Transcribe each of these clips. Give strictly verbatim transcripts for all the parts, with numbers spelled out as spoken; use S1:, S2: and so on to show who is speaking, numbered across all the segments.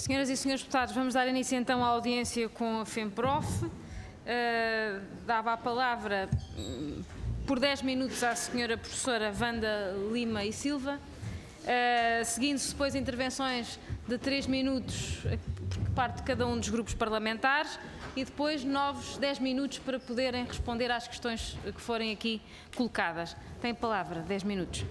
S1: Senhoras e senhores deputados, vamos dar início então à audiência com a FEMPROF. Uh, dava a palavra um, por dez minutos à senhora professora Wanda Lima e Silva, uh, seguindo-se depois intervenções de três minutos por parte de cada um dos grupos parlamentares e depois novos dez minutos para poderem responder às questões que forem aqui colocadas. Tem a palavra, dez minutos.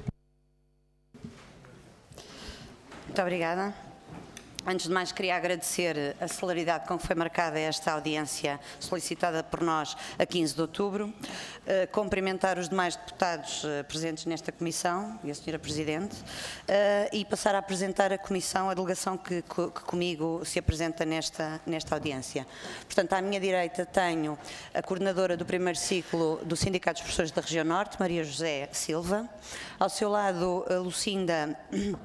S2: Muito obrigada. Antes de mais, queria agradecer a celeridade com que foi marcada esta audiência solicitada por nós a quinze de outubro, uh, cumprimentar os demais deputados uh, presentes nesta comissão e a senhora Presidente uh, e passar a apresentar a comissão, a delegação que, que, que comigo se apresenta nesta, nesta audiência. Portanto, à minha direita tenho a coordenadora do primeiro ciclo do Sindicato dos Professores da Região Norte, Maria José Silva, ao seu lado a Lucinda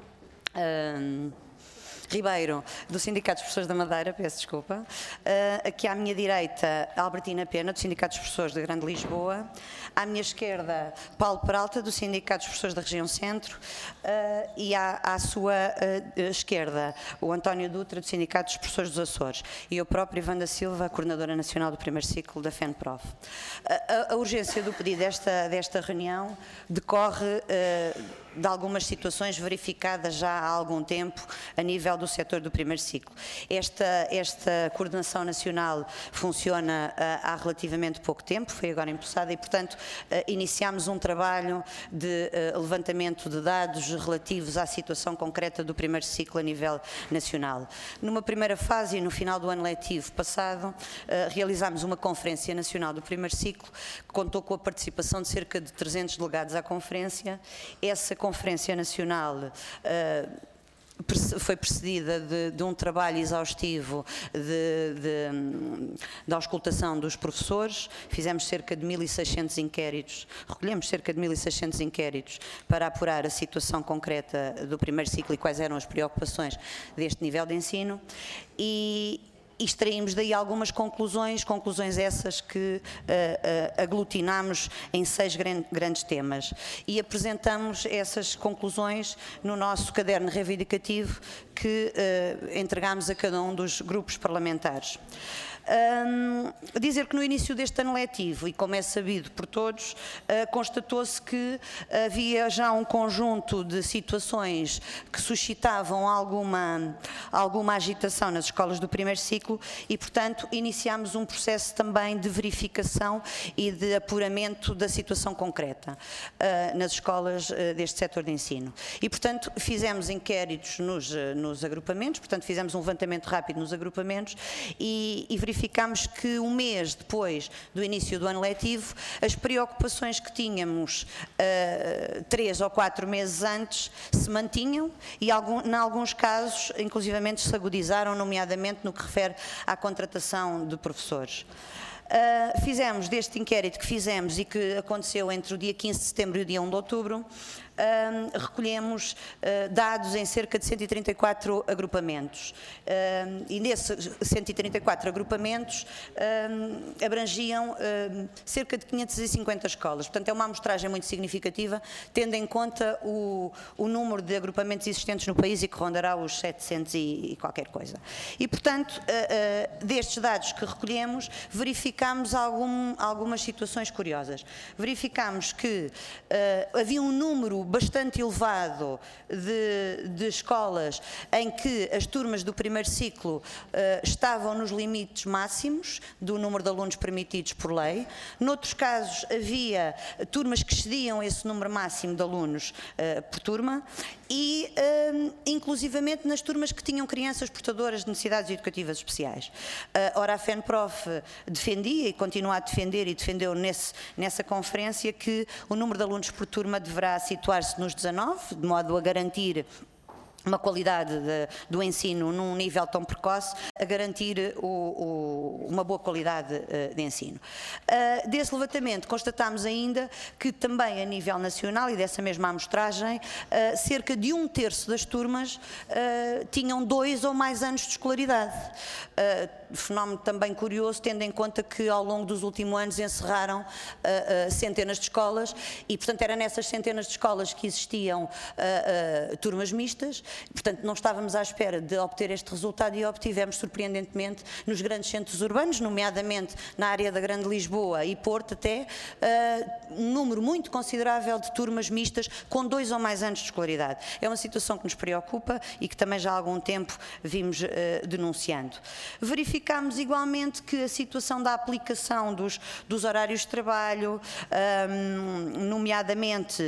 S2: uh, Ribeiro, do Sindicato dos Professores da Madeira, peço desculpa. Uh, aqui à minha direita, Albertina Pena, do Sindicato dos Professores da Grande Lisboa. À minha esquerda, Paulo Peralta, do Sindicato dos Professores da Região Centro. Uh, e à, à sua uh, esquerda, o António Dutra, do Sindicato dos Professores dos Açores. E eu própria, Wanda Silva, a Coordenadora Nacional do primeiro ciclo da FEMPROF. Uh, a, a urgência do pedido desta, desta reunião decorre uh, de algumas situações verificadas já há algum tempo a nível do setor do primeiro ciclo. Esta, esta coordenação nacional funciona uh, há relativamente pouco tempo, foi agora impulsada e, portanto, uh, iniciámos um trabalho de uh, levantamento de dados relativos à situação concreta do primeiro ciclo a nível nacional. Numa primeira fase e no final do ano letivo passado, uh, realizámos uma conferência nacional do primeiro ciclo, que contou com a participação de cerca de trezentos delegados à conferência. Essa Conferência Nacional uh, foi precedida de, de um trabalho exaustivo de, de, de auscultação dos professores. Fizemos cerca de mil e seiscentos inquéritos, recolhemos cerca de mil e seiscentos inquéritos para apurar a situação concreta do primeiro ciclo e quais eram as preocupações deste nível de ensino. E extraímos daí algumas conclusões, conclusões essas que uh, uh, aglutinamos em seis gran grandes temas e apresentamos essas conclusões no nosso caderno reivindicativo que uh, entregamos a cada um dos grupos parlamentares. Um, dizer que no início deste ano letivo, e como é sabido por todos, uh, constatou-se que havia já um conjunto de situações que suscitavam alguma, alguma agitação nas escolas do primeiro ciclo e, portanto, iniciámos um processo também de verificação e de apuramento da situação concreta uh, nas escolas uh, deste setor de ensino. E, portanto, fizemos inquéritos nos, uh, nos agrupamentos, portanto, fizemos um levantamento rápido nos agrupamentos e, e verificamos verificámos que um mês depois do início do ano letivo, as preocupações que tínhamos uh, três ou quatro meses antes se mantinham e, algum, em alguns casos, inclusivamente se agudizaram, nomeadamente no que refere à contratação de professores. Uh, fizemos deste inquérito que fizemos e que aconteceu entre o dia quinze de setembro e o dia um de outubro, Uh, recolhemos uh, dados em cerca de cento e trinta e quatro agrupamentos uh, e nesses cento e trinta e quatro agrupamentos uh, abrangiam uh, cerca de quinhentas e cinquenta escolas. Portanto, é uma amostragem muito significativa, tendo em conta o, o número de agrupamentos existentes no país e que rondará os setecentos e, e qualquer coisa. E, portanto, uh, uh, destes dados que recolhemos, verificámos algum, algumas situações curiosas. Verificámos que uh, havia um número bastante elevado de, de escolas em que as turmas do primeiro ciclo uh, estavam nos limites máximos do número de alunos permitidos por lei. Noutros casos havia turmas que excediam esse número máximo de alunos uh, por turma e uh, inclusivamente nas turmas que tinham crianças portadoras de necessidades educativas especiais. Uh, ora, a FEMPROF defendia e continua a defender e defendeu nesse, nessa conferência que o número de alunos por turma deverá situar-se nos dezanove, de modo a garantir uma qualidade de, do ensino num nível tão precoce, a garantir o, o, uma boa qualidade uh, de ensino. Uh, desse levantamento constatámos ainda que também a nível nacional e dessa mesma amostragem, uh, cerca de um terço das turmas uh, tinham dois ou mais anos de escolaridade. Uh, fenómeno também curioso, tendo em conta que ao longo dos últimos anos encerraram uh, uh, centenas de escolas e, portanto, era nessas centenas de escolas que existiam uh, uh, turmas mistas, portanto, não estávamos à espera de obter este resultado e obtivemos, surpreendentemente, nos grandes centros urbanos, nomeadamente na área da Grande Lisboa e Porto até, uh, um número muito considerável de turmas mistas com dois ou mais anos de escolaridade. É uma situação que nos preocupa e que também já há algum tempo vimos uh, denunciando. Verificámos igualmente que a situação da aplicação dos, dos horários de trabalho, um, nomeadamente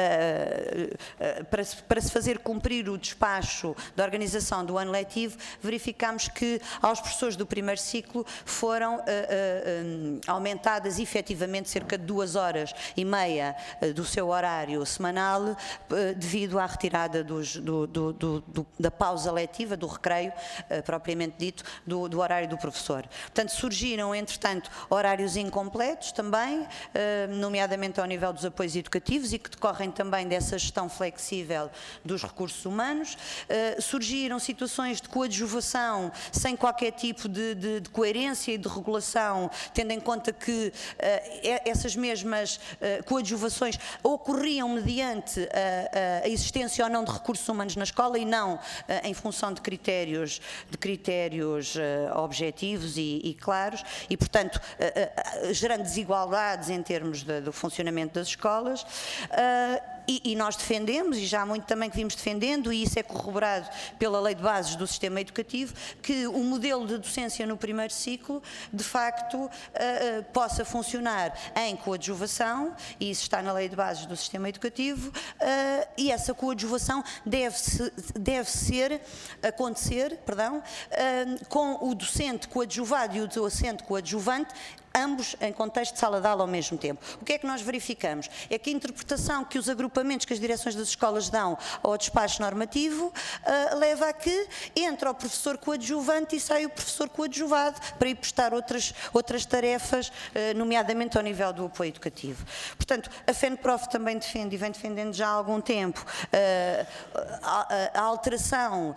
S2: uh, uh, para, se, para se fazer cumprir o despacho da organização do ano letivo, verificámos que aos professores do primeiro ciclo foram uh, uh, um, aumentadas efetivamente cerca de duas horas e meia uh, do seu horário semanal uh, devido à retirada dos, do, do, do, do, da pausa letiva, do recreio, uh, propriamente dito, do, do horário do professor. Portanto, surgiram, entretanto, horários incompletos também, uh, nomeadamente ao nível dos apoios educativos e que decorrem também dessa gestão flexível dos recursos humanos. Uh, surgiram situações de coadjuvação sem qualquer tipo de, de, de coerência e de regulação, tendo em conta que uh, essas mesmas uh, coadjuvações ocorriam mediante a, a existência ou não de recursos humanos na escola e não uh, em função de critérios, de critérios uh, objetivos e, e claros e, portanto, uh, uh, gerando desigualdades em termos de, do funcionamento das escolas. Uh, E, e nós defendemos, e já há muito também que vimos defendendo, e isso é corroborado pela Lei de Bases do Sistema Educativo, que o modelo de docência no primeiro ciclo, de facto, uh, uh, possa funcionar em coadjuvação, e isso está na Lei de Bases do Sistema Educativo, uh, e essa coadjuvação deve, -se, deve ser, acontecer, perdão, uh, com o docente coadjuvado e o docente coadjuvante, ambos em contexto de sala de aula ao mesmo tempo. O que é que nós verificamos? É que a interpretação que os agrupamentos que as direções das escolas dão ao despacho normativo uh, leva a que entra o professor coadjuvante e sai o professor coadjuvado para ir prestar outras, outras tarefas, uh, nomeadamente ao nível do apoio educativo. Portanto, a FENPROF também defende e vem defendendo já há algum tempo uh, a, a alteração uh,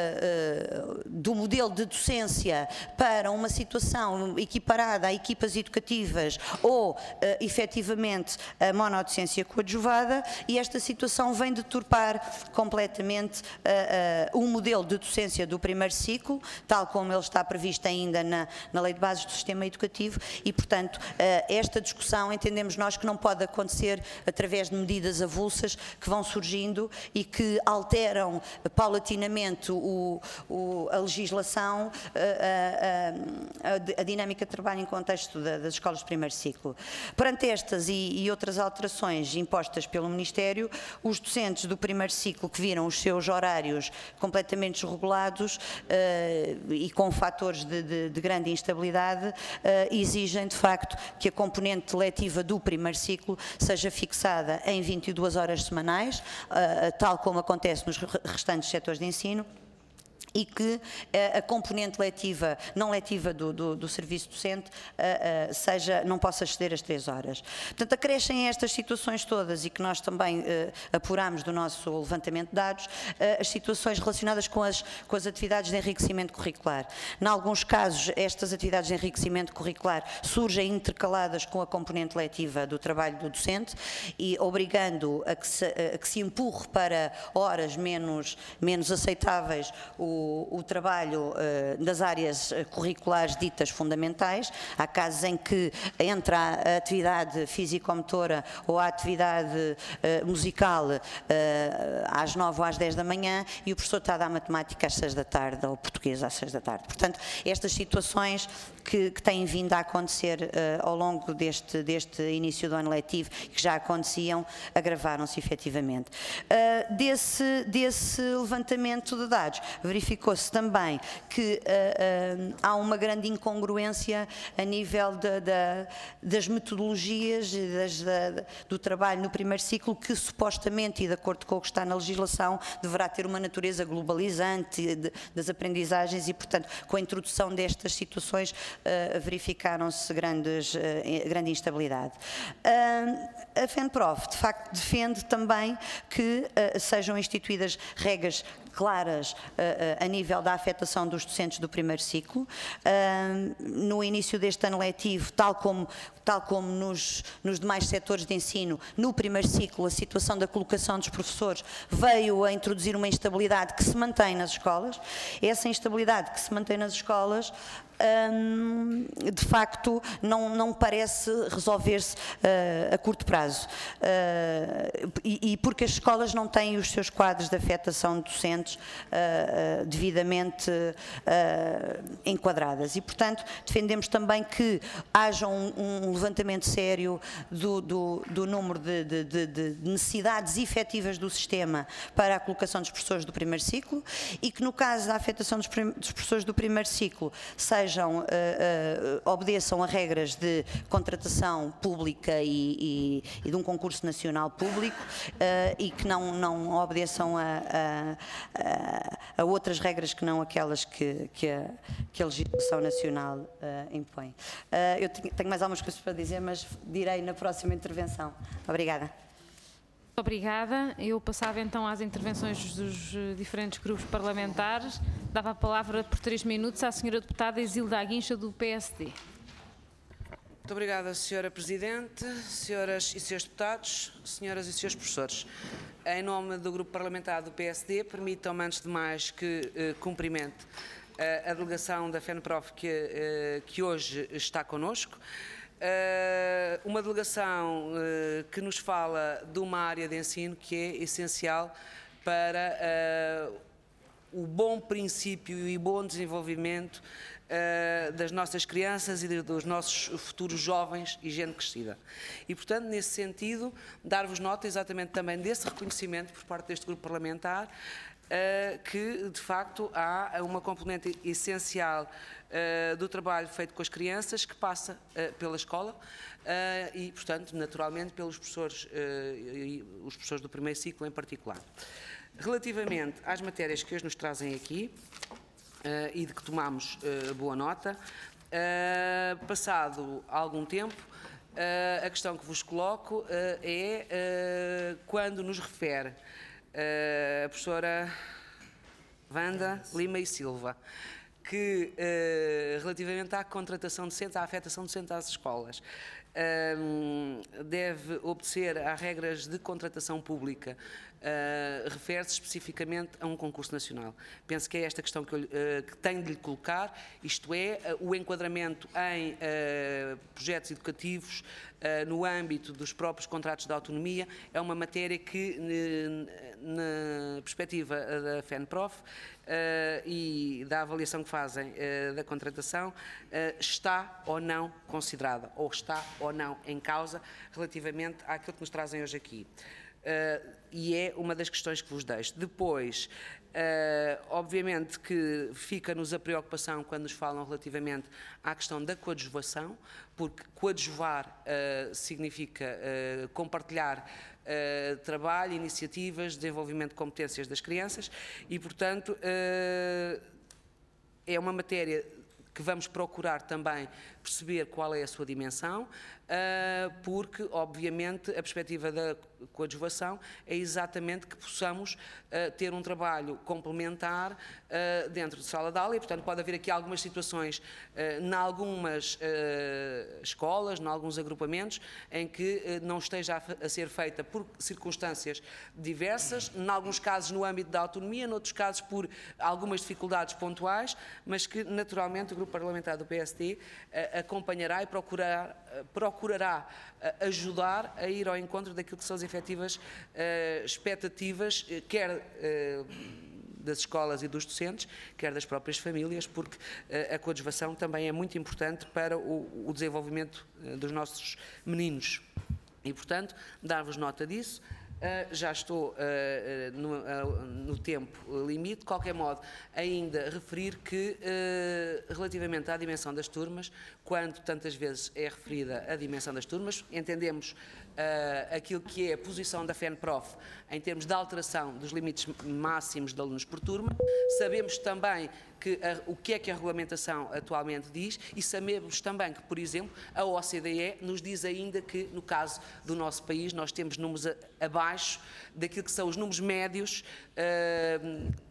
S2: uh, do modelo de docência para uma situação equiparada à equipa educativas ou, uh, efetivamente, a monodocência coadjuvada e esta situação vem deturpar completamente uh, uh, o modelo de docência do primeiro ciclo, tal como ele está previsto ainda na, na Lei de Bases do Sistema Educativo e, portanto, uh, esta discussão entendemos nós que não pode acontecer através de medidas avulsas que vão surgindo e que alteram paulatinamente o, o, a legislação, uh, uh, uh, a, a dinâmica de trabalho em contexto das escolas de primeiro ciclo. Perante estas e, e outras alterações impostas pelo Ministério, os docentes do primeiro ciclo que viram os seus horários completamente desregulados uh, e com fatores de, de, de grande instabilidade, uh, exigem de facto que a componente letiva do primeiro ciclo seja fixada em vinte e duas horas semanais, uh, tal como acontece nos restantes setores de ensino, e que uh, a componente letiva, não letiva do, do, do serviço docente uh, uh, seja, não possa exceder as três horas. Portanto, acrescem estas situações todas e que nós também uh, apuramos do nosso levantamento de dados, uh, as situações relacionadas com as, com as atividades de enriquecimento curricular. Em alguns casos, estas atividades de enriquecimento curricular surgem intercaladas com a componente letiva do trabalho do docente e obrigando a que se, a que se empurre para horas menos, menos aceitáveis o O, o trabalho uh, das áreas curriculares ditas fundamentais. Há casos em que entra a atividade físico-motora ou a atividade uh, musical uh, às nove ou às dez da manhã e o professor está a dar matemática às seis da tarde ou português às seis da tarde. Portanto, estas situações que, que têm vindo a acontecer uh, ao longo deste, deste início do ano letivo, que já aconteciam, agravaram-se efetivamente. Uh, desse, desse levantamento de dados, verificou-se também que uh, uh, há uma grande incongruência a nível de, de, das metodologias das, de, do trabalho no primeiro ciclo, que supostamente, e de acordo com o que está na legislação, deverá ter uma natureza globalizante de, das aprendizagens e, portanto, com a introdução destas situações uh, verificaram-se grandes, uh, grande instabilidade. Uh, a FENPROF, de facto, defende também que uh, sejam instituídas regras claras uh, a nível da afetação dos docentes do primeiro ciclo. Uh, no início deste ano letivo, tal como, tal como nos, nos demais setores de ensino, no primeiro ciclo a situação da colocação dos professores veio a introduzir uma instabilidade que se mantém nas escolas. Essa instabilidade que se mantém nas escolas Hum, de facto não, não parece resolver-se uh, a curto prazo uh, e, e porque as escolas não têm os seus quadros de afetação de docentes uh, uh, devidamente uh, enquadradas e portanto defendemos também que haja um, um levantamento sério do, do, do número de, de, de, de necessidades efetivas do sistema para a colocação dos professores do primeiro ciclo e que no caso da afetação dos, dos professores do primeiro ciclo seja Sejam, uh, uh, obedeçam a regras de contratação pública e, e, e de um concurso nacional público uh, e que não, não obedeçam a, a, a outras regras que não aquelas que, que, a, que a legislação nacional uh, impõe. Uh, eu tenho, tenho mais algumas coisas para dizer, mas direi na próxima intervenção. Obrigada.
S1: Obrigada. Eu passava então às intervenções dos diferentes grupos parlamentares. Dava a palavra por três minutos à senhora deputada Isilda Aguincha, do P S D.
S3: Muito obrigada, senhora Presidente, senhoras e senhores deputados, senhoras e senhores professores. Em nome do grupo parlamentar do P S D, permitam-me antes de mais que eh, cumprimente eh, a delegação da FENPROF que, eh, que hoje está connosco. Uh, uma delegação uh, que nos fala de uma área de ensino que é essencial para uh, o bom princípio e bom desenvolvimento uh, das nossas crianças e de, dos nossos futuros jovens e gente crescida. E, portanto, nesse sentido, dar-vos nota exatamente também desse reconhecimento por parte deste grupo parlamentar, Uh, que de facto há uma componente essencial uh, do trabalho feito com as crianças que passa uh, pela escola uh, e, portanto, naturalmente pelos professores, uh, e os professores do primeiro ciclo em particular. Relativamente às matérias que hoje nos trazem aqui uh, e de que tomamos uh, boa nota, uh, passado algum tempo, uh, a questão que vos coloco uh, é uh, quando nos refere Uh, a professora Wanda Lima e Silva, que uh, relativamente à contratação docente, à afetação docente às escolas, uh, deve obedecer a regras de contratação pública, uh, refere-se especificamente a um concurso nacional. Penso que é esta questão que, eu, uh, que tenho de lhe colocar, isto é, uh, o enquadramento em uh, projetos educativos uh, no âmbito dos próprios contratos de autonomia, é uma matéria que, na perspectiva da FENPROF uh, e da avaliação que fazem uh, da contratação, uh, está ou não considerada, ou está ou não em causa relativamente àquilo que nos trazem hoje aqui. Uh, e é uma das questões que vos deixo. Depois, uh, obviamente que fica-nos a preocupação quando nos falam relativamente à questão da coadjuvação, porque coadjuvar uh, significa uh, compartilhar Uh, trabalho, iniciativas, desenvolvimento de competências das crianças e, portanto, uh, é uma matéria que vamos procurar também perceber qual é a sua dimensão, uh, porque, obviamente, a perspectiva da coadjuvação é exatamente que possamos uh, ter um trabalho complementar uh, dentro de sala de aula e, portanto, pode haver aqui algumas situações, uh, em algumas uh, escolas, em alguns agrupamentos, em que uh, não esteja a, a ser feita por circunstâncias diversas, em alguns casos no âmbito da autonomia, noutros casos por algumas dificuldades pontuais, mas que, naturalmente, o Grupo Parlamentar do P S D uh, acompanhará e procurará, uh, procurará uh, ajudar a ir ao encontro daquilo que são as efetivas uh, expectativas, uh, quer uh, das escolas e dos docentes, quer das próprias famílias, porque uh, a coadjuvação também é muito importante para o, o desenvolvimento uh, dos nossos meninos. E, portanto, dar-vos nota disso. Uh, já estou uh, uh, no, uh, no tempo limite, de qualquer modo, ainda referir que, uh, relativamente à dimensão das turmas, quando tantas vezes é referida a dimensão das turmas, entendemos uh, aquilo que é a posição da FENPROF em termos de alteração dos limites máximos de alunos por turma, sabemos também que a, o que é que a regulamentação atualmente diz e sabemos também que, por exemplo, a O C D E nos diz ainda que, no caso do nosso país, nós temos números a, abaixo daquilo que são os números médios uh,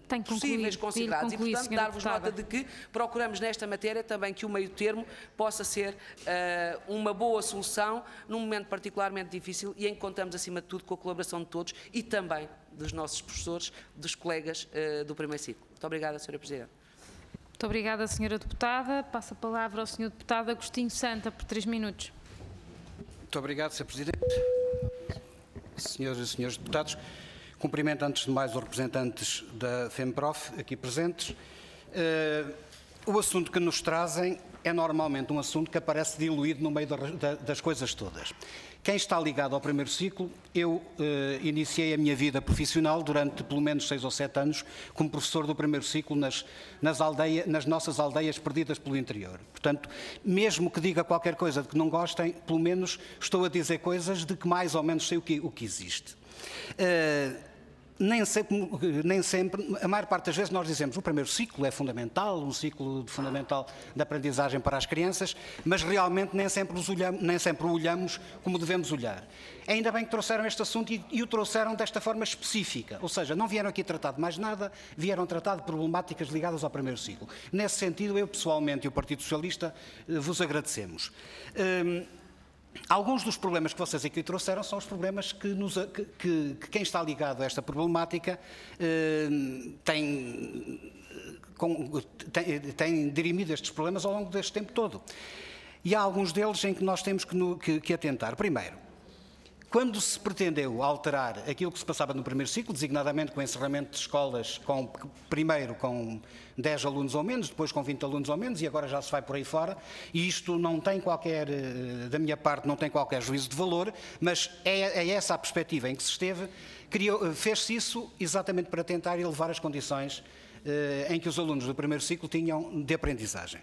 S1: Tem que concluir,
S3: possíveis, considerados.
S1: concluir,
S3: e, portanto,
S1: senhora
S3: dar-vos
S1: deputada.
S3: nota de que procuramos nesta matéria também que o meio termo possa ser uh, uma boa solução num momento particularmente difícil e em que contamos, acima de tudo, com a colaboração de todos e também dos nossos professores, dos colegas uh, do primeiro ciclo. Muito obrigada, senhora Presidente.
S1: Muito obrigada, senhora Deputada. Passo a palavra ao senhor Deputado Agostinho Santa, por três minutos.
S4: Muito obrigado, senhor Presidente. Senhoras e senhores deputados, cumprimento antes de mais os representantes da FEMPROF aqui presentes. Uh, o assunto que nos trazem é normalmente um assunto que aparece diluído no meio da, da, das coisas todas. Quem está ligado ao primeiro ciclo, eu uh, iniciei a minha vida profissional durante pelo menos seis ou sete anos como professor do primeiro ciclo nas, nas, aldeia, nas nossas aldeias perdidas pelo interior. Portanto, mesmo que diga qualquer coisa de que não gostem, pelo menos estou a dizer coisas de que mais ou menos sei o que, o que existe. Uh, Nem sempre, nem sempre, a maior parte das vezes nós dizemos que o primeiro ciclo é fundamental, um ciclo fundamental de aprendizagem para as crianças, mas realmente nem sempre, os olhamos, nem sempre o olhamos como devemos olhar. Ainda bem que trouxeram este assunto e, e o trouxeram desta forma específica, ou seja, não vieram aqui tratar de mais nada, vieram tratar de problemáticas ligadas ao primeiro ciclo. Nesse sentido, eu pessoalmente e o Partido Socialista vos agradecemos. Hum, Alguns dos problemas que vocês aqui trouxeram são os problemas que, nos, que, que, que quem está ligado a esta problemática eh, tem, com, tem, tem dirimido estes problemas ao longo deste tempo todo. E há alguns deles em que nós temos que, no, que, que atentar. Primeiro, quando se pretendeu alterar aquilo que se passava no primeiro ciclo, designadamente com o encerramento de escolas, com, primeiro com dez alunos ou menos, depois com vinte alunos ou menos, e agora já se vai por aí fora, e isto não tem qualquer, da minha parte, não tem qualquer juízo de valor, mas é, é essa a perspectiva em que se esteve, fez-se isso exatamente para tentar elevar as condições eh, em que os alunos do primeiro ciclo tinham de aprendizagem.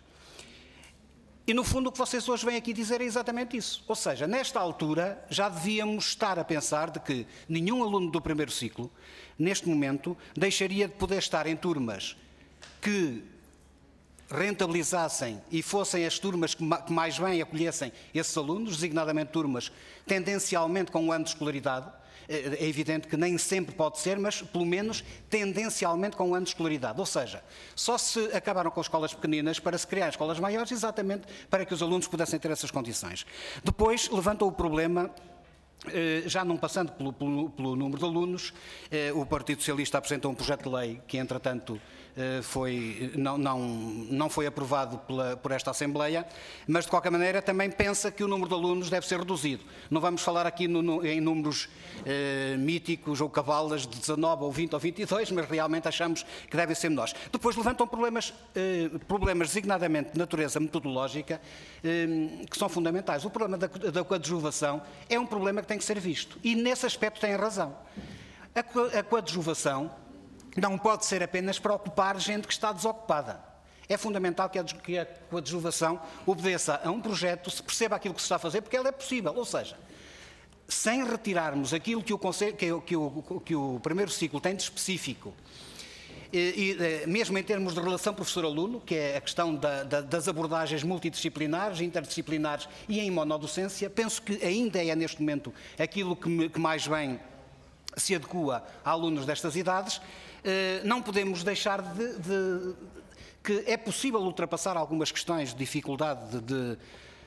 S4: E, no fundo, o que vocês hoje vêm aqui dizer é exatamente isso. Ou seja, nesta altura, já devíamos estar a pensar de que nenhum aluno do primeiro ciclo, neste momento, deixaria de poder estar em turmas que rentabilizassem e fossem as turmas que mais bem acolhessem esses alunos, designadamente turmas tendencialmente com um ano de escolaridade. É evidente que nem sempre pode ser, mas pelo menos tendencialmente com um ano de escolaridade. Ou seja, só se acabaram com as escolas pequeninas para se criar escolas maiores, exatamente para que os alunos pudessem ter essas condições. Depois levantou o problema, já não passando pelo, pelo, pelo número de alunos, o Partido Socialista apresentou um projeto de lei que, entretanto, foi, não, não, não foi aprovado pela, por esta Assembleia, mas de qualquer maneira também pensa que o número de alunos deve ser reduzido. Não vamos falar aqui no, no, em números eh, míticos ou cavalas de dezanove ou vinte ou vinte e dois, mas realmente achamos que devem ser menores. Depois levantam problemas, eh, problemas designadamente de natureza metodológica, eh, que são fundamentais. O problema da, da coadjuvação é um problema que tem que ser visto e nesse aspecto têm razão. A, a coadjuvação não pode ser apenas para ocupar gente que está desocupada. É fundamental que a, que a coadjuvação obedeça a um projeto, se perceba aquilo que se está a fazer, porque ela é possível. Ou seja, sem retirarmos aquilo que o, conselho, que, que o, que o primeiro ciclo tem de específico, e, e, mesmo em termos de relação professor-aluno, que é a questão da, da, das abordagens multidisciplinares, interdisciplinares e em monodocência, penso que ainda é neste momento aquilo que, me, que mais bem se adequa a alunos destas idades. Não podemos deixar de, de que é possível ultrapassar algumas questões de dificuldade de,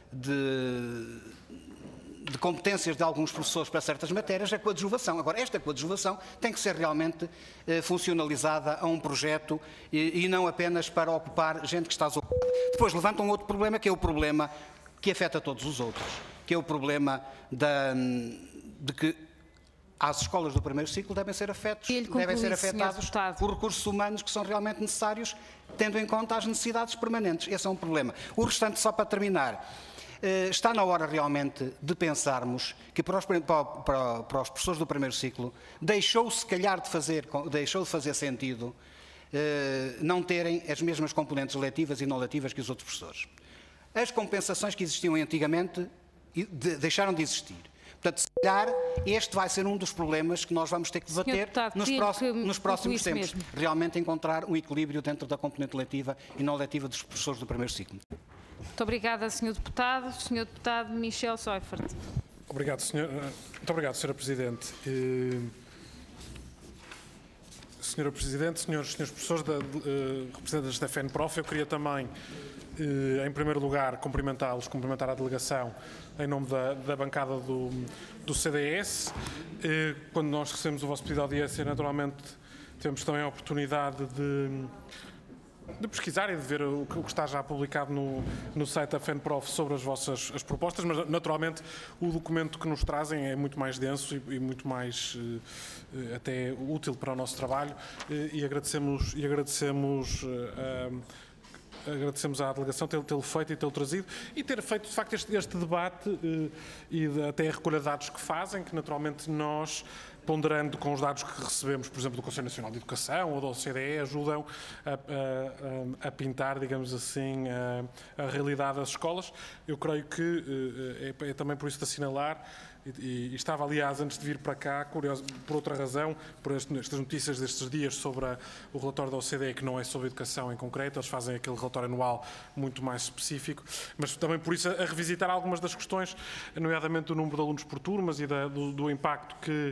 S4: de, de competências de alguns professores para certas matérias, a coadjuvação. Agora, esta coadjuvação tem que ser realmente eh, funcionalizada a um projeto e, e não apenas para ocupar gente que está desocupada. Depois levantam um outro problema, que é o problema que afeta todos os outros, que é o problema da, de que as escolas do primeiro ciclo devem ser afetos, devem ser afetados por recursos humanos que são realmente necessários, tendo em conta as necessidades permanentes. Esse é um problema. O restante, só para terminar, está na hora realmente de pensarmos que para os, para, para, para os professores do primeiro ciclo deixou se calhar de fazer, deixou de fazer sentido não terem as mesmas componentes letivas e não letivas que os outros professores. As compensações que existiam antigamente deixaram de existir. Portanto, se calhar, este vai ser um dos problemas que nós vamos ter que debater nos, próximos, nos próximos tempos. Mesmo. Realmente encontrar um equilíbrio dentro da componente letiva e não letiva dos professores do primeiro ciclo.
S1: Muito obrigada, senhor Deputado. senhor Deputado Michel Seufert.
S5: Obrigado, senhor. Muito obrigado, senhora Presidente. senhora Presidente, senhores e senhores professores, da, uh, representantes da FENPROF, eu queria também, uh, em primeiro lugar, cumprimentá-los, cumprimentar a delegação em nome da, da bancada do, do C D S. Uh, quando nós recebemos o vosso pedido de audiência, naturalmente, temos também a oportunidade de, de pesquisar e de ver o que, o que está já publicado no, no site da FENPROF sobre as vossas as propostas, mas naturalmente o documento que nos trazem é muito mais denso e, e muito mais eh, até útil para o nosso trabalho eh, e agradecemos, e agradecemos eh, agradecemos à delegação tê-lo tê-lo feito e tê-lo trazido e ter feito de facto este, este debate eh, e de, até a recolha de dados que fazem, que naturalmente nós, ponderando com os dados que recebemos, por exemplo, do Conselho Nacional de Educação ou da O C D E, ajudam a, a, a, a pintar, digamos assim, a, a realidade das escolas. Eu creio que é, é também por isso de assinalar, e, e estava, aliás, antes de vir para cá, curioso, por outra razão, por este, estas notícias destes dias sobre a, o relatório da O C D E, que não é sobre educação em concreto, eles fazem aquele relatório anual muito mais específico, mas também por isso a, a revisitar algumas das questões, nomeadamente do número de alunos por turmas e da, do, do impacto que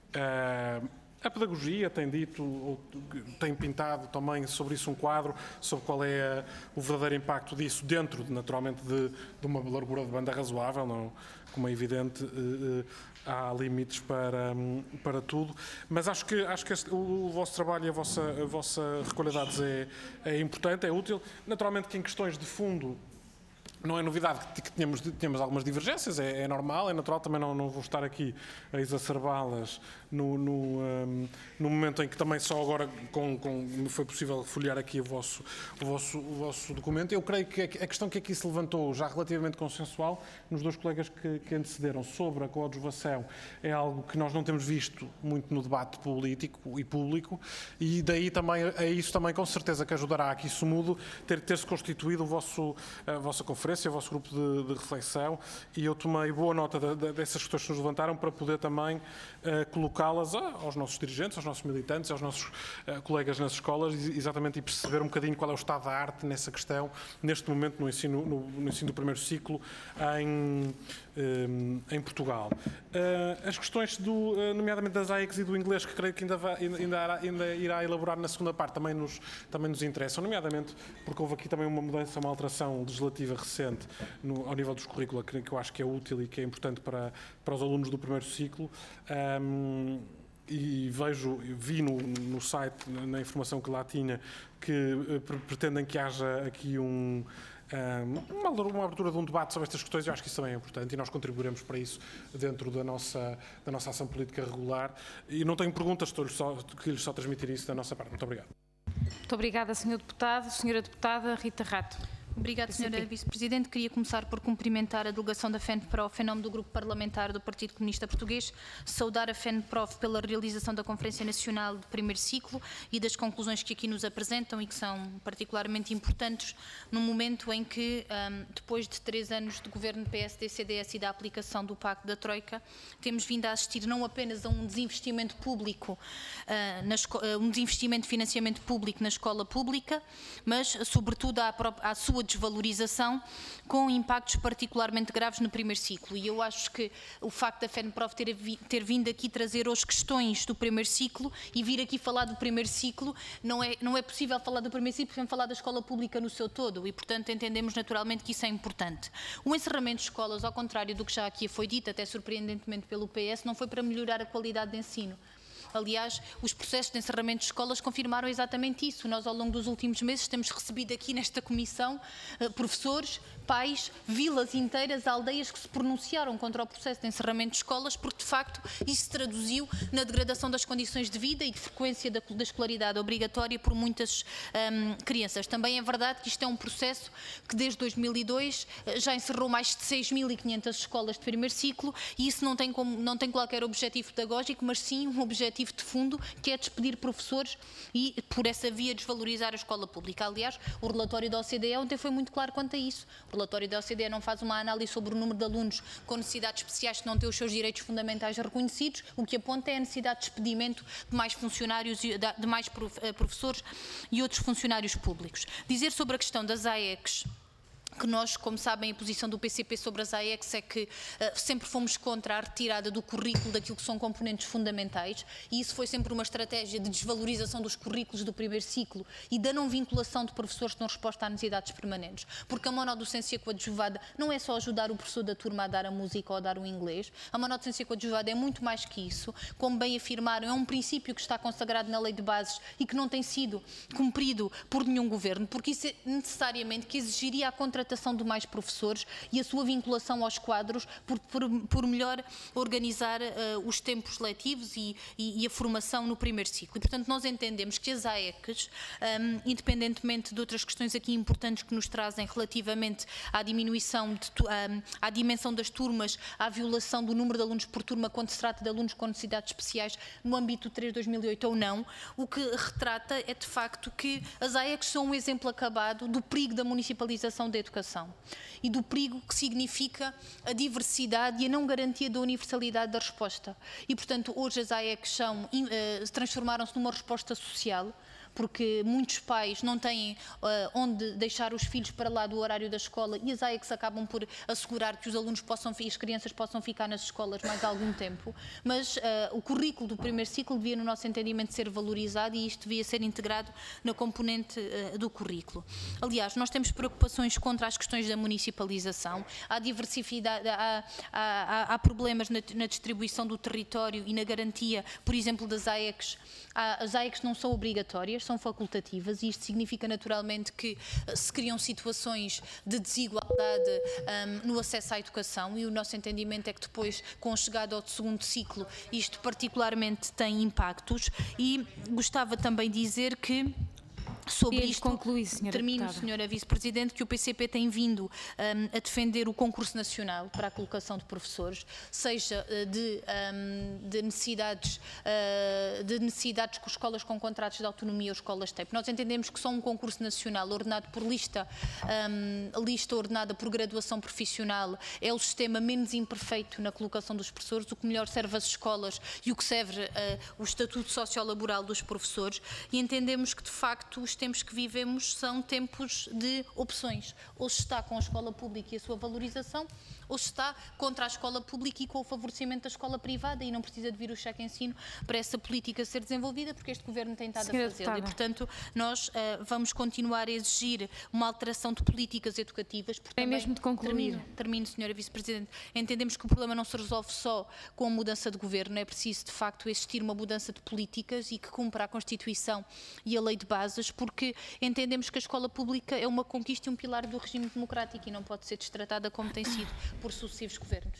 S5: Uh, a pedagogia tem dito, ou tem pintado também sobre isso um quadro, sobre qual é a, o verdadeiro impacto disso dentro, naturalmente, de, de uma largura de banda razoável, não, como é evidente, uh, uh, há limites para, um, para tudo, mas acho que, acho que este, o, o vosso trabalho e a vossa, a vossa recolha de dados é, é importante, é útil. Naturalmente que em questões de fundo não é novidade que tenhamos, tenhamos algumas divergências, é, é normal, é natural, também não, não vou estar aqui a exacerbá-las no, no, um, no momento em que também só agora com, com, foi possível folhear aqui o vosso, o, vosso, o vosso documento. Eu creio que a questão que aqui se levantou, já relativamente consensual, nos dois colegas que, que antecederam sobre a coadjuvação, é algo que nós não temos visto muito no debate político e público, e daí também, é isso também com certeza que ajudará a que isso mude, ter, ter-se constituído o vosso, a vossa conferência, o vosso grupo de, de reflexão, e eu tomei boa nota de, de, dessas questões que nos levantaram para poder também uh, colocá-las aos nossos dirigentes, aos nossos militantes, aos nossos uh, colegas nas escolas, exatamente, e perceber um bocadinho qual é o estado da arte nessa questão, neste momento no ensino, no, no ensino do primeiro ciclo em, um, em Portugal. Uh, as questões, do, uh, nomeadamente das A I Cs e do inglês, que creio que ainda, vai, ainda, ainda, ainda irá elaborar na segunda parte, também nos, também nos interessam, nomeadamente porque houve aqui também uma mudança, uma alteração legislativa recente No, ao nível dos currículos, que, que eu acho que é útil e que é importante para, para os alunos do primeiro ciclo. Um, e vejo, vi no, no site, na informação que lá tinha, que uh, pretendem que haja aqui um, um, uma, uma abertura de um debate sobre estas questões. Eu acho que isso também é importante e nós contribuiremos para isso dentro da nossa, da nossa ação política regular. E não tenho perguntas, estou-lhes só, queria-lhes só transmitir isso da nossa parte. Muito obrigado.
S1: Muito obrigada, senhor Deputado. Senhora Deputada Rita Rato.
S6: Obrigada, senhora Vice-Presidente. Queria começar por cumprimentar a delegação da FENPROF em nome do Grupo Parlamentar do Partido Comunista Português, saudar a FENPROF pela realização da Conferência Nacional de Primeiro Ciclo e das conclusões que aqui nos apresentam e que são particularmente importantes num momento em que, um, depois de três anos de governo P S D C D S e da aplicação do Pacto da Troika, temos vindo a assistir não apenas a um desinvestimento público, uh, na uh, um desinvestimento de financiamento público na escola pública, mas, sobretudo, à, à sua desvalorização, com impactos particularmente graves no primeiro ciclo. E eu acho que o facto da FENPROF ter, ter vindo aqui trazer as questões do primeiro ciclo e vir aqui falar do primeiro ciclo, não é, não é possível falar do primeiro ciclo sem falar da escola pública no seu todo, e portanto entendemos naturalmente que isso é importante. O encerramento de escolas, ao contrário do que já aqui foi dito, até surpreendentemente pelo P S, não foi para melhorar a qualidade de ensino. Aliás, os processos de encerramento de escolas confirmaram exatamente isso. Nós, ao longo dos últimos meses, temos recebido aqui nesta comissão professores, pais, vilas inteiras, aldeias que se pronunciaram contra o processo de encerramento de escolas, porque, de facto, isso se traduziu na degradação das condições de vida e de frequência da, da escolaridade obrigatória por muitas um, crianças. Também é verdade que isto é um processo que, desde dois mil e dois, já encerrou mais de seis mil e quinhentas escolas de primeiro ciclo, e isso não tem, como, não tem qualquer objetivo pedagógico, mas sim um objetivo de fundo, que é despedir professores e, por essa via, desvalorizar a escola pública. Aliás, o relatório da O C D E ontem foi muito claro quanto a isso. O relatório da O C D E não faz uma análise sobre o número de alunos com necessidades especiais que não têm os seus direitos fundamentais reconhecidos, o que aponta é a necessidade de despedimento de mais funcionários, de mais professores e outros funcionários públicos. Dizer sobre a questão das A E Cs que nós, como sabem, a posição do P C P sobre as A E Cs é que uh, sempre fomos contra a retirada do currículo daquilo que são componentes fundamentais, e isso foi sempre uma estratégia de desvalorização dos currículos do primeiro ciclo e da não vinculação de professores que dão resposta a necessidades permanentes. Porque a monodocência coadjuvada não é só ajudar o professor da turma a dar a música ou a dar o inglês. A monodocência coadjuvada é muito mais que isso. Como bem afirmaram, é um princípio que está consagrado na Lei de Bases e que não tem sido cumprido por nenhum governo, porque isso é necessariamente que exigiria a contratação de mais professores e a sua vinculação aos quadros por, por, por melhor organizar uh, os tempos letivos e, e, e a formação no primeiro ciclo. E, portanto, nós entendemos que as A E Cs, um, independentemente de outras questões aqui importantes que nos trazem relativamente à diminuição, de, um, à dimensão das turmas, à violação do número de alunos por turma quando se trata de alunos com necessidades especiais no âmbito do três de dois mil e oito ou não, o que retrata é, de facto, que as A E Cs são um exemplo acabado do perigo da municipalização da educação e do perigo que significa a diversidade e a não garantia da universalidade da resposta. E, portanto, hoje as A E Cs são, uh, transformaram-se numa resposta social, porque muitos pais não têm uh, onde deixar os filhos para lá do horário da escola e as A E Cs acabam por assegurar que os alunos possam, as crianças possam ficar nas escolas mais algum tempo, mas uh, o currículo do primeiro ciclo devia, no nosso entendimento, ser valorizado e isto devia ser integrado na componente uh, do currículo. Aliás, nós temos preocupações contra as questões da municipalização, há diversidade, há, há, há problemas na, na distribuição do território e na garantia, por exemplo, das A E Cs. Há, as A E Cs não são obrigatórias, são facultativas e isto significa naturalmente que se criam situações de desigualdade um, no acesso à educação e o nosso entendimento é que depois, com a chegada ao segundo ciclo, isto particularmente tem impactos e gostava também de dizer que sobre
S1: Queria
S6: isto,
S1: concluir, senhora
S6: termino,
S1: deputada.
S6: senhora Vice-Presidente, que o P C P tem vindo um, a defender o concurso nacional para a colocação de professores, seja uh, de, um, de, necessidades, uh, de necessidades com escolas com contratos de autonomia ou escolas T E P. Nós entendemos que só um concurso nacional ordenado por lista, um, lista ordenada por graduação profissional é o sistema menos imperfeito na colocação dos professores, o que melhor serve as escolas e o que serve uh, o estatuto sociolaboral dos professores, e entendemos que, de facto, os tempos que vivemos são tempos de opções. Ou se está com a escola pública e a sua valorização, ou se está contra a escola pública e com o favorecimento da escola privada, e não precisa de vir o cheque ensino para essa política ser desenvolvida, porque este Governo tem estado
S1: Senhora
S6: a fazê-lo. E,
S1: deputada.
S6: portanto, nós uh, vamos continuar a exigir uma alteração de políticas educativas. Porque
S1: Tem
S6: também,
S1: mesmo de concluir.
S6: Termino, termino, senhora Vice-Presidente. Entendemos que o problema não se resolve só com a mudança de Governo, é preciso, de facto, existir uma mudança de políticas e que cumpra a Constituição e a Lei de Bases, porque entendemos que a escola pública é uma conquista e um pilar do regime democrático e não pode ser destratada como tem sido por sucessivos governos.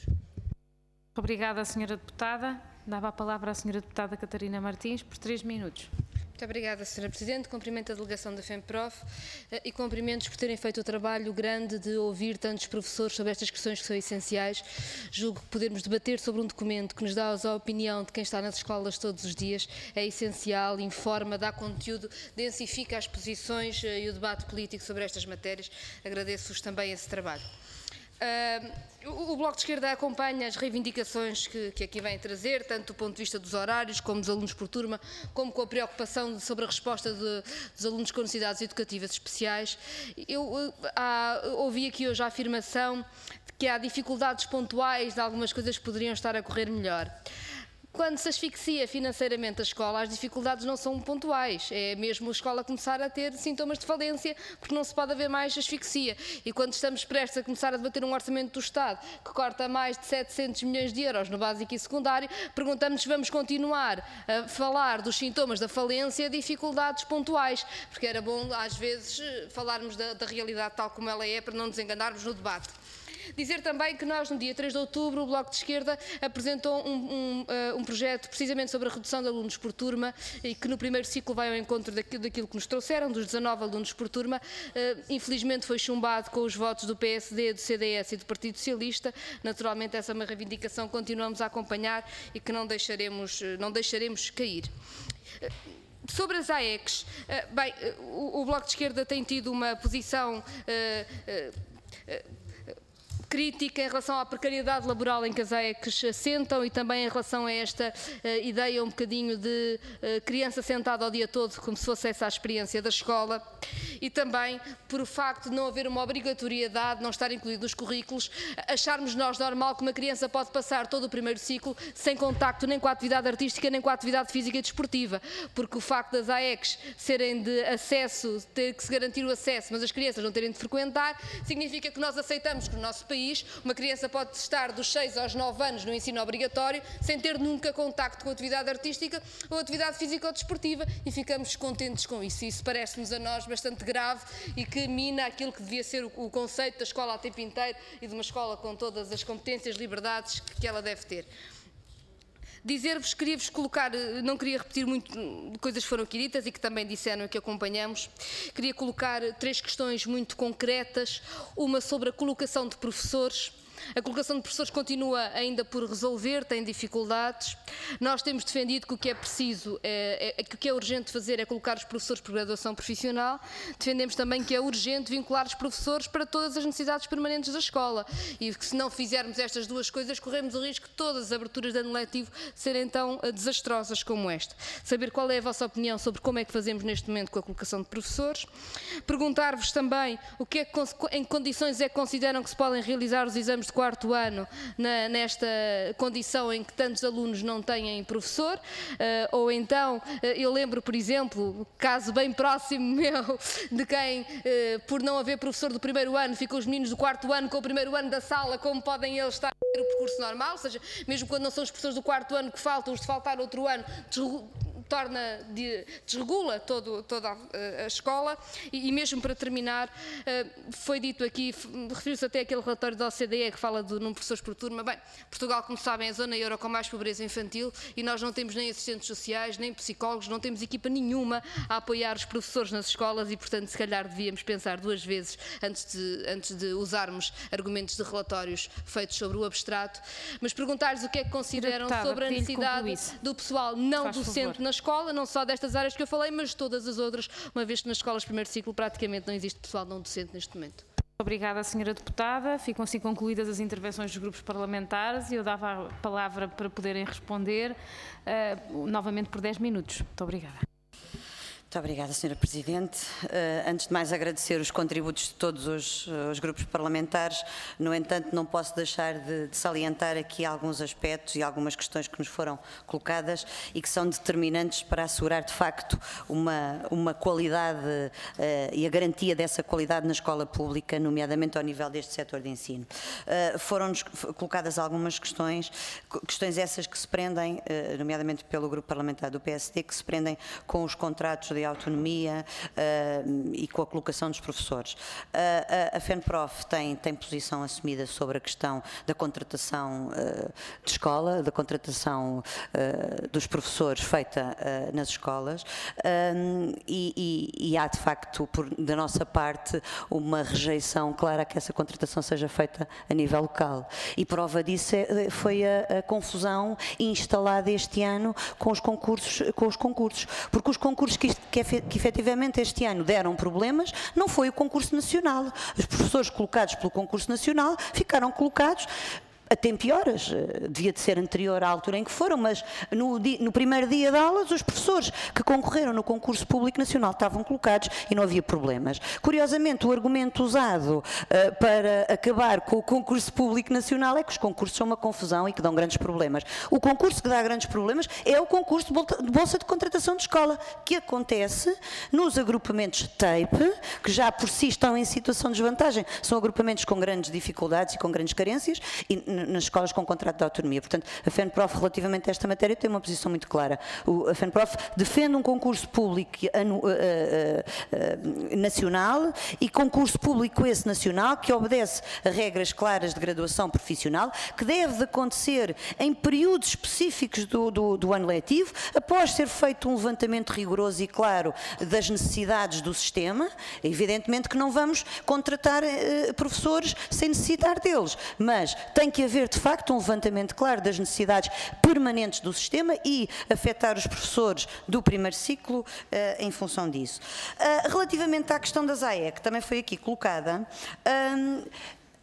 S1: Obrigada, senhora deputada. Dava a palavra à senhora deputada Catarina Martins por três minutos.
S7: Muito obrigada, senhora Presidente. Cumprimento a delegação da FEMPROF e cumprimentos por terem feito o trabalho grande de ouvir tantos professores sobre estas questões que são essenciais. Julgo que podermos debater sobre um documento que nos dá a opinião de quem está nas escolas todos os dias é essencial, informa, dá conteúdo, densifica as posições e o debate político sobre estas matérias. Agradeço-vos também esse trabalho. Uh, o, o Bloco de Esquerda acompanha as reivindicações que, que aqui vêm trazer, tanto do ponto de vista dos horários, como dos alunos por turma, como com a preocupação sobre a resposta de, dos alunos com necessidades educativas especiais. Eu uh, há, ouvi aqui hoje a afirmação de que há dificuldades pontuais de algumas coisas que poderiam estar a correr melhor. Quando se asfixia financeiramente a escola, as dificuldades não são pontuais. É mesmo a escola começar a ter sintomas de falência, porque não se pode haver mais asfixia. E quando estamos prestes a começar a debater um orçamento do Estado que corta mais de setecentos milhões de euros no básico e secundário, perguntamos se vamos continuar a falar dos sintomas da falência, dificuldades pontuais, porque era bom, às vezes, falarmos da, da realidade tal como ela é, para não nos enganarmos no debate. Dizer também que nós, no dia três de outubro, o Bloco de Esquerda apresentou um, um, uh, um projeto precisamente sobre a redução de alunos por turma e que no primeiro ciclo vai ao encontro daquilo, daquilo que nos trouxeram, dos dezanove alunos por turma. Uh, infelizmente foi chumbado com os votos do P S D, do C D S e do Partido Socialista. Naturalmente essa é uma reivindicação que continuamos a acompanhar e que não deixaremos, não deixaremos cair. Uh, Sobre as A E Cs, uh, bem, uh, o, o Bloco de Esquerda tem tido uma posição uh, uh, uh, crítica em relação à precariedade laboral em que as A E Cs assentam e também em relação a esta uh, ideia um bocadinho de uh, criança sentada ao dia todo, como se fosse essa a experiência da escola, e também por o facto de não haver uma obrigatoriedade, não estar incluído nos currículos, acharmos nós normal que uma criança pode passar todo o primeiro ciclo sem contacto nem com a atividade artística nem com a atividade física e desportiva, porque o facto das A E Cs serem de acesso, ter que se garantir o acesso, mas as crianças não terem de frequentar, significa que nós aceitamos que no nosso país uma criança pode estar dos seis aos nove anos no ensino obrigatório sem ter nunca contacto com a atividade artística ou atividade física ou desportiva, e ficamos contentes com isso. Isso parece-nos a nós bastante grave e que mina aquilo que devia ser o, o conceito da escola a tempo inteiro e de uma escola com todas as competências, liberdades que ela deve ter. Dizer-vos, queria-vos colocar, não queria repetir muito coisas que foram aqui ditas e que também disseram e que acompanhamos, queria colocar três questões muito concretas, uma sobre a colocação de professores. A colocação de professores continua ainda por resolver, tem dificuldades. Nós temos defendido que o que é preciso, é, é, que o que é urgente fazer é colocar os professores por graduação profissional. Defendemos também que é urgente vincular os professores para todas as necessidades permanentes da escola e que se não fizermos estas duas coisas corremos o risco de todas as aberturas de ano letivo serem tão desastrosas como esta. Saber qual é a vossa opinião sobre como é que fazemos neste momento com a colocação de professores. Perguntar-vos também o que é que, em que condições é que consideram que se podem realizar os exames de quarto ano na, nesta condição em que tantos alunos não têm professor, uh, ou então, uh, eu lembro, por exemplo, caso bem próximo meu, de quem, uh, por não haver professor do primeiro ano, ficam os meninos do quarto ano com o primeiro ano da sala, como podem eles estar a ter o percurso normal, ou seja, mesmo quando não são os professores do quarto ano que faltam, os de faltar outro ano, torna, de, desregula todo, toda a, a escola e, e mesmo para terminar, uh, foi dito aqui, referiu-se até àquele relatório da O C D E que fala de número de professores por turma. Bem, Portugal, como sabem, é a zona euro com mais pobreza infantil e nós não temos nem assistentes sociais, nem psicólogos, não temos equipa nenhuma a apoiar os professores nas escolas e, portanto, se calhar devíamos pensar duas vezes antes de, antes de usarmos argumentos de relatórios feitos sobre o abstrato, mas perguntar-lhes o que é que consideram
S1: Deputada,
S7: sobre a necessidade do pessoal não
S1: Faz
S7: docente
S1: favor.
S7: na escola, não só destas áreas que eu falei, mas todas as outras, uma vez que nas escolas de primeiro ciclo praticamente não existe pessoal não docente neste momento.
S1: Obrigada, senhora Deputada. Ficam assim concluídas as intervenções dos grupos parlamentares e eu dava a palavra para poderem responder uh, novamente por dez minutos. Muito obrigada.
S2: Muito obrigada, senhora Presidente. Uh, antes de mais agradecer os contributos de todos os, uh, os grupos parlamentares, no entanto não posso deixar de, de salientar aqui alguns aspectos e algumas questões que nos foram colocadas e que são determinantes para assegurar de facto uma, uma qualidade uh, e a garantia dessa qualidade na escola pública, nomeadamente ao nível deste setor de ensino. Uh, Foram-nos colocadas algumas questões, questões essas que se prendem, uh, nomeadamente pelo grupo parlamentar do P S D, que se prendem com os contratos de autonomia uh, e com a colocação dos professores. Uh, a, a FENPROF tem, tem posição assumida sobre a questão da contratação uh, de escola, da contratação uh, dos professores feita uh, nas escolas um, e, e, e há de facto, por, da nossa parte, uma rejeição clara a que essa contratação seja feita a nível local. E prova disso é, foi a, a confusão instalada este ano com os concursos, com os concursos, porque os concursos que, isto, que, que efetivamente este ano deram problemas não foi o concurso nacional. Os professores colocados pelo concurso nacional ficaram colocados a tempo e horas, devia de ser anterior à altura em que foram, mas no, di, no primeiro dia de aulas os professores que concorreram no concurso público nacional estavam colocados e não havia problemas. Curiosamente, o argumento usado uh, para acabar com o concurso público nacional é que os concursos são uma confusão e que dão grandes problemas. O concurso que dá grandes problemas é o concurso de bolsa de contratação de escola, que acontece nos agrupamentos TAPE, que já por si estão em situação de desvantagem, são agrupamentos com grandes dificuldades e com grandes carências e nas escolas com contrato de autonomia. Portanto, a FENPROF, relativamente a esta matéria, tem uma posição muito clara. O, a FENPROF defende um concurso público anu, uh, uh, uh, nacional e concurso público esse nacional que obedece a regras claras de graduação profissional, que deve de acontecer em períodos específicos do, do, do ano letivo, após ser feito um levantamento rigoroso e claro das necessidades do sistema. Evidentemente que não vamos contratar uh, professores sem necessitar deles, mas tem que haver de facto um levantamento claro das necessidades permanentes do sistema e afetar os professores do primeiro ciclo uh, em função disso. Uh, relativamente à questão das A E C, que também foi aqui colocada, um,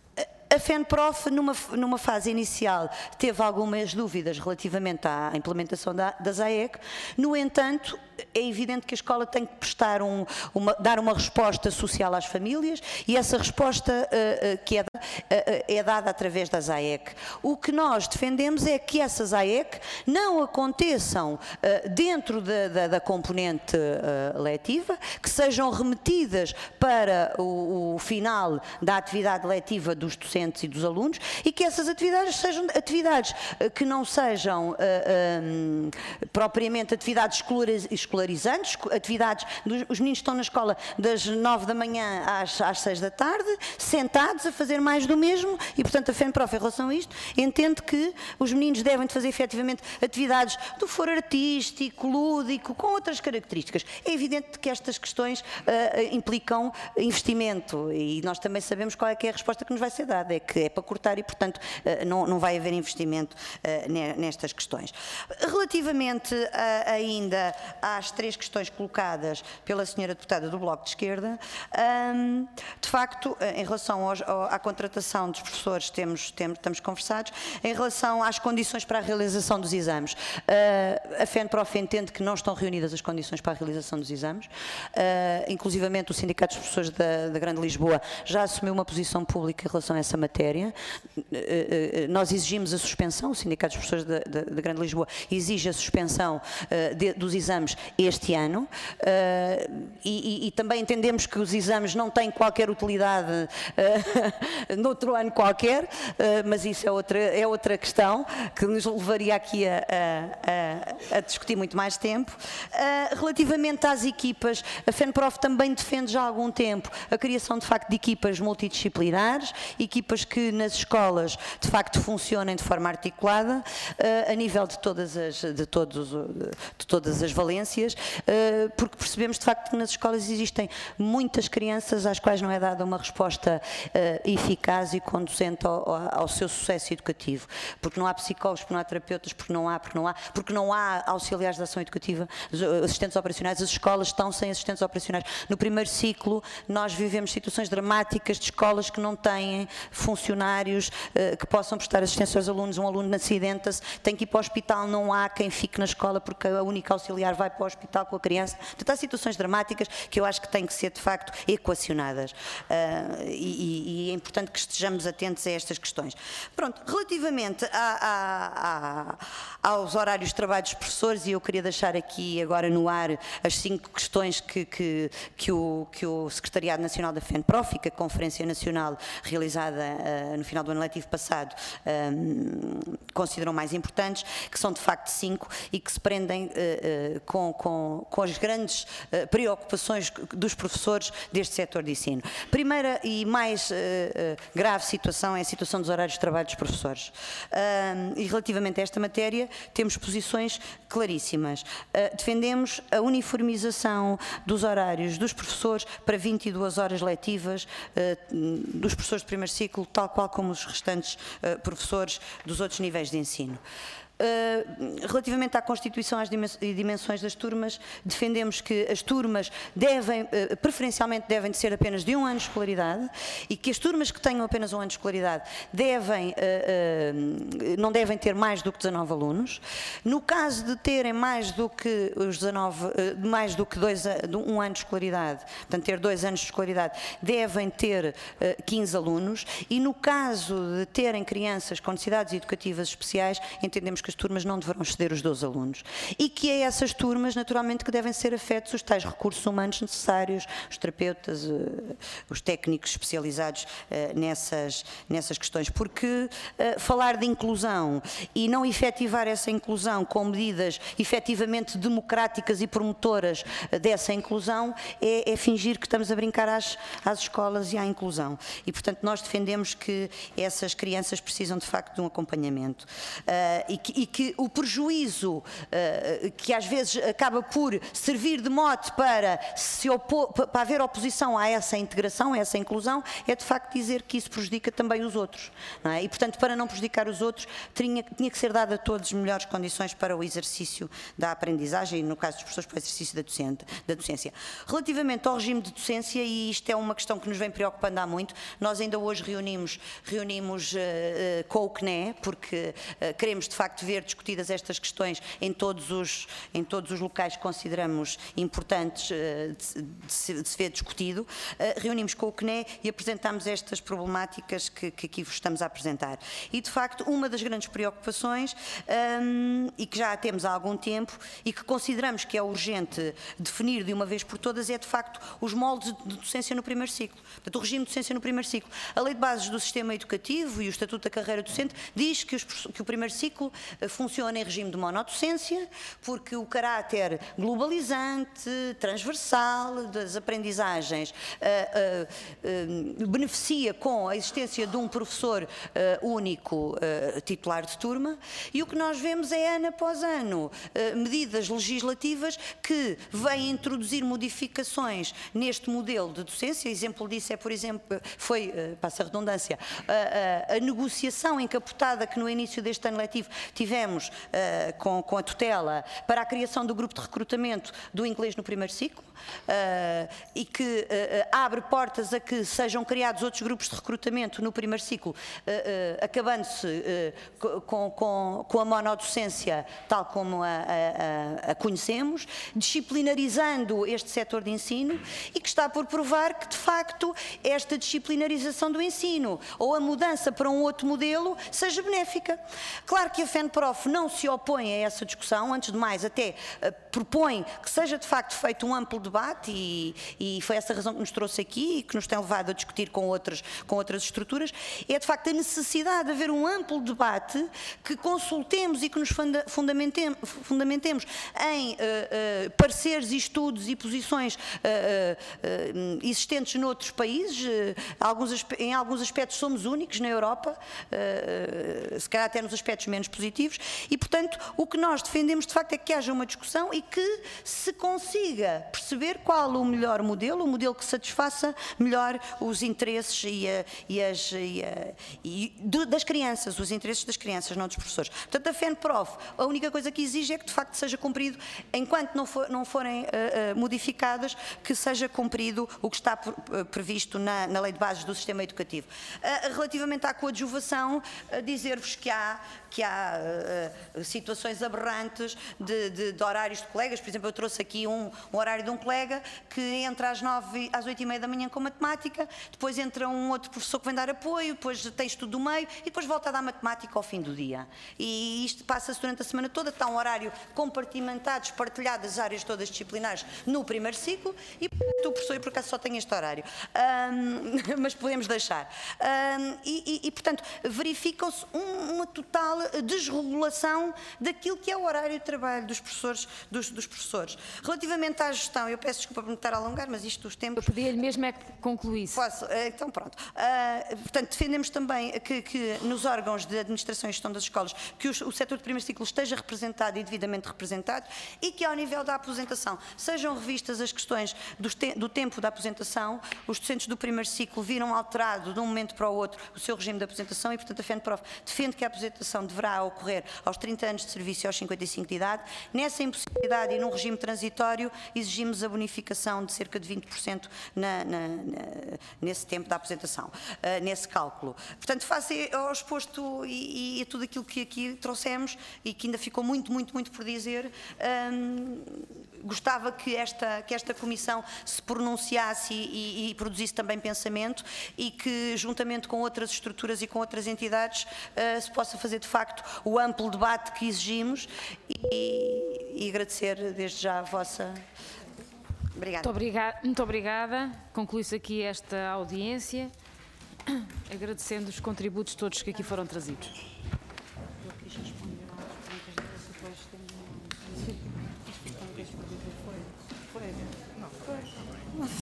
S2: A FENPROF, numa, numa fase inicial, teve algumas dúvidas relativamente à implementação da, das A E C, no entanto, é evidente que a escola tem que prestar um, uma, dar uma resposta social às famílias e essa resposta uh, uh, que é, uh, é dada através das A E C. O que nós defendemos é que essas A E C não aconteçam uh, dentro da, da, da componente uh, letiva, que sejam remetidas para o, o final da atividade letiva dos docentes e dos alunos e que essas atividades sejam atividades uh, que não sejam uh, um, propriamente atividades escolarizantes, escolarizantes, atividades, dos, os meninos estão na escola das nove da manhã às, às seis da tarde, sentados a fazer mais do mesmo e, portanto, a FENPROF, em relação a isto, entende que os meninos devem de fazer efetivamente atividades do foro artístico, lúdico, com outras características. É evidente que estas questões uh, implicam investimento e nós também sabemos qual é que é a resposta que nos vai ser dada, é que é para cortar e, portanto, uh, não, não vai haver investimento uh, nestas questões. Relativamente a, ainda às três questões colocadas pela senhora deputada do Bloco de Esquerda, um, de facto, em relação aos, à contratação dos professores, temos, temos, estamos conversados. Em relação às condições para a realização dos exames, uh, a FENPROF entende que não estão reunidas as condições para a realização dos exames, uh, inclusivamente o Sindicato dos Professores da, da Grande Lisboa já assumiu uma posição pública em relação a essa matéria. Uh, uh, nós exigimos a suspensão, o Sindicato dos Professores da, da, da Grande Lisboa exige a suspensão uh, de, dos exames este ano uh, e, e, e também entendemos que os exames não têm qualquer utilidade uh, noutro ano qualquer, uh, mas isso é outra, é outra questão que nos levaria aqui a, a, a, a discutir muito mais tempo. Uh, relativamente às equipas, a FENPROF também defende já há algum tempo a criação de facto de equipas multidisciplinares, equipas que nas escolas de facto funcionem de forma articulada uh, a nível de todas as, de todos, de todas as valências, porque percebemos de facto que nas escolas existem muitas crianças às quais não é dada uma resposta eficaz e conduzente ao, ao seu sucesso educativo, porque não há psicólogos, porque não há terapeutas, porque não há, porque não há, porque não há auxiliares de ação educativa, assistentes operacionais, as escolas estão sem assistentes operacionais. No primeiro ciclo nós vivemos situações dramáticas de escolas que não têm funcionários que possam prestar assistência aos alunos, um aluno acidenta-se, tem que ir para o hospital, não há quem fique na escola porque a única auxiliar vai para o hospital com a criança. Portanto, há situações dramáticas que eu acho que têm que ser, de facto, equacionadas. Uh, e, e é importante que estejamos atentos a estas questões. Pronto, relativamente a, a, a, aos horários de trabalho dos professores, e eu queria deixar aqui agora no ar as cinco questões que, que, que, o, que o Secretariado Nacional da FENPROF e que a Conferência Nacional realizada uh, no final do ano letivo passado um, consideram mais importantes, que são de facto cinco e que se prendem uh, uh, com, com, com as grandes uh, preocupações dos professores deste setor de ensino. Primeira e mais uh, uh, grave situação é a situação dos horários de trabalho dos professores. Uh, e relativamente a esta matéria temos posições claríssimas. Uh, defendemos a uniformização dos horários dos professores para vinte e duas horas letivas uh, dos professores de primeiro ciclo, tal qual como os restantes uh, professores dos outros níveis de ensino. Uh, relativamente à constituição e dimensões das turmas, defendemos que as turmas devem, uh, preferencialmente devem de ser apenas de um ano de escolaridade e que as turmas que tenham apenas um ano de escolaridade devem, uh, uh, não devem ter mais do que dezanove alunos. No caso de terem mais do que os dezanove, uh, mais do que dois, um ano de escolaridade, portanto ter dois anos de escolaridade, devem ter uh, quinze alunos e no caso de terem crianças com necessidades educativas especiais, entendemos que as turmas não deverão exceder os doze alunos e que é essas turmas, naturalmente, que devem ser afetos os tais recursos humanos necessários, os terapeutas, os técnicos especializados nessas, nessas questões, porque falar de inclusão e não efetivar essa inclusão com medidas efetivamente democráticas e promotoras dessa inclusão é, é fingir que estamos a brincar às, às escolas e à inclusão. E, portanto, nós defendemos que essas crianças precisam, de facto, de um acompanhamento. Uh, e, que, e que o prejuízo uh, que às vezes acaba por servir de mote para, se opor, para haver oposição a essa integração, a essa inclusão, é de facto dizer que isso prejudica também os outros. Não é? E, portanto, para não prejudicar os outros, tinha, tinha que ser dada a todos melhores condições para o exercício da aprendizagem e, no caso dos professores, para o exercício da, docente, da docência. Relativamente ao regime de docência, e isto é uma questão que nos vem preocupando há muito, nós ainda hoje reunimos, reunimos uh, uh, com o C N E, porque uh, queremos de facto ver discutidas estas questões em todos os, em todos os locais que consideramos importantes uh, de, de, se, de se ver discutido. Uh, reunimos com o C N E e apresentámos estas problemáticas que, que aqui vos estamos a apresentar. E de facto uma das grandes preocupações, um, e que já temos há algum tempo, e que consideramos que é urgente definir de uma vez por todas, é de facto os moldes de docência no primeiro ciclo. Portanto, o regime de docência no primeiro ciclo. A Lei de Bases do Sistema Educativo e o Estatuto da Carreira Docente diz que, os, que o primeiro ciclo funciona em regime de monodocência, porque o caráter globalizante, transversal das aprendizagens uh, uh, uh, beneficia com a existência de um professor uh, único uh, titular de turma, e o que nós vemos é ano após ano uh, medidas legislativas que vêm introduzir modificações neste modelo de docência. Exemplo disso é, por exemplo, foi, uh, passa a redundância, a, a, a negociação encapotada que no início deste ano letivo tivemos uh, com, com a tutela para a criação do grupo de recrutamento do inglês no primeiro ciclo, uh, e que uh, abre portas a que sejam criados outros grupos de recrutamento no primeiro ciclo, uh, uh, acabando-se uh, com, com, com a monodocência tal como a, a, a conhecemos, disciplinarizando este setor de ensino, e que está por provar que, de facto, esta disciplinarização do ensino ou a mudança para um outro modelo seja benéfica. Claro que a FENPROF não se opõe a essa discussão, antes de mais até uh, propõe que seja de facto feito um amplo debate, e, e foi essa a razão que nos trouxe aqui e que nos tem levado a discutir com outras, com outras estruturas, é de facto a necessidade de haver um amplo debate, que consultemos e que nos funda, fundamentemos, fundamentemos em uh, uh, pareceres e estudos e posições uh, uh, uh, existentes noutros países. Uh, alguns, em alguns aspectos somos únicos na Europa, uh, se calhar até nos aspectos menos positivos, e portanto o que nós defendemos de facto é que haja uma discussão e que se consiga perceber qual o melhor modelo, o modelo que satisfaça melhor os interesses e, a, e as, e a, e do, das crianças, os interesses das crianças, não dos professores. Portanto, a FENPROF, a única coisa que exige é que de facto seja cumprido, enquanto não, for, não forem uh, uh, modificadas, que seja cumprido o que está por, uh, previsto na, na Lei de Bases do Sistema Educativo. Uh, relativamente à coadjuvação, uh, dizer-vos que há, que há uh, situações aberrantes de, de, de horários de colegas. Por exemplo, eu trouxe aqui um, um horário de um colega que entra às nove, às oito e meia da manhã com matemática, depois entra um outro professor que vem dar apoio, depois tem estudo do meio e depois volta a dar matemática ao fim do dia. E isto passa-se durante a semana toda, está um horário compartimentado, espartilhado as áreas todas disciplinares no primeiro ciclo, e o professor, por acaso, só tem este horário. Um, mas podemos deixar. Um, e, e, e, portanto, verificam-se um, uma total desregulação daquilo que é o horário de trabalho dos professores, dos, dos professores. Relativamente à gestão, eu peço desculpa por me estar a alongar, mas isto dos tempos...
S1: Eu pedia-lhe mesmo é que concluísse.
S2: Posso? Então pronto. Uh, portanto, defendemos também que, que nos órgãos de administração e gestão das escolas, que o, o setor de primeiro ciclo esteja representado e devidamente representado, e que ao nível da aposentação sejam revistas as questões do, te, do tempo da aposentação. Os docentes do primeiro ciclo viram alterado de um momento para o outro o seu regime de aposentação, e portanto a FENPROF defende que a aposentação deverá ocorrer aos trinta anos de serviço e aos cinquenta e cinco de idade. Nessa impossibilidade e num regime transitório, exigimos a bonificação de cerca de vinte por cento na, na, na, nesse tempo da aposentação, uh, nesse cálculo. Portanto, face ao exposto e, e a tudo aquilo que aqui trouxemos e que ainda ficou muito, muito, muito por dizer, um, gostava que esta, que esta comissão se pronunciasse e, e, e produzisse também pensamento, e que, juntamente com outras estruturas e com outras entidades, uh, se possa fazer de facto o amplo debate que exigimos, e, e agradecer desde já a vossa... Obrigada.
S1: Muito obrigada. Muito obrigada. Conclui-se aqui esta audiência, agradecendo os contributos todos que aqui foram trazidos.